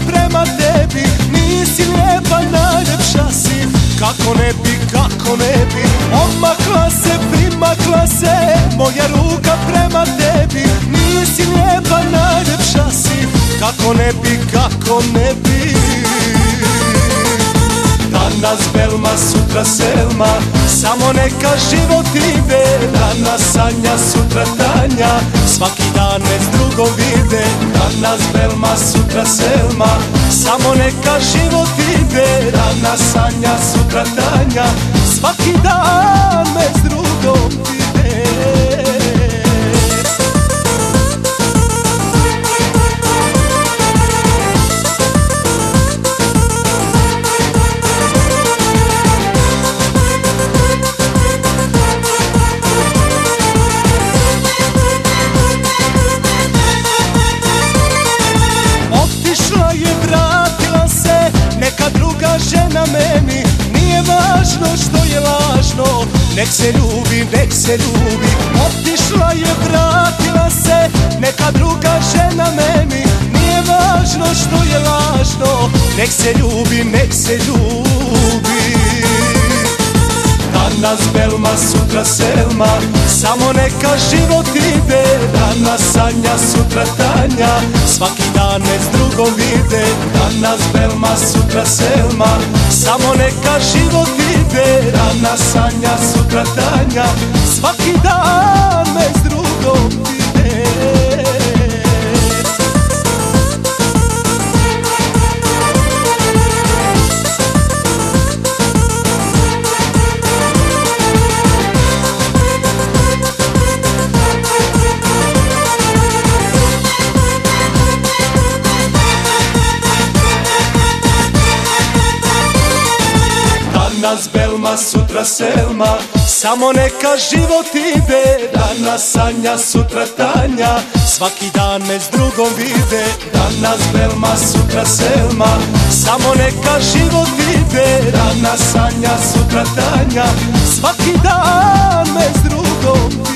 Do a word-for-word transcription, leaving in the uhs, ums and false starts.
prema tebi, nisi lijepa, najljepša si. Kako ne bi, kako ne bi, omakla se, primakla se moja ruka prema tebi, nisi lijepa, najljepša si. Kako ne bi, kako ne bi. Danas Belma, sutra Selma, samo neka život ide. Danas Sanja, sutra Tanja, svaki dan me s drugom vide. Danas Belma, sutra Selma, samo neka život ide. Danas Sanja, sutra Tanja, svaki dan me s drugom vide. Žena meni, nije važno što je lažno, nek se ljubi, nek se ljubi. Otišla je, vratila se, neka druga žena meni, nije važno što je lažno, nek se ljubi, nek se ljubi. Danas Belma, sutra Selma, samo neka život ide. Danas Sanja, sutra Tanja, svaki dan me s drugom vide. Danas Belma, sutra Selma, samo neka život ide. Danas Sanja, sutra Tanja, svaki dan me s drugom vide. Danas Belma, sutra Selma, samo neka život ide. Danas Sanja, sutra Tanja, svaki dan me s drugom vide. Danas Belma, sutra Selma, samo neka život ide. Danas Sanja, sutra Tanja, svaki dan me s drugom vide.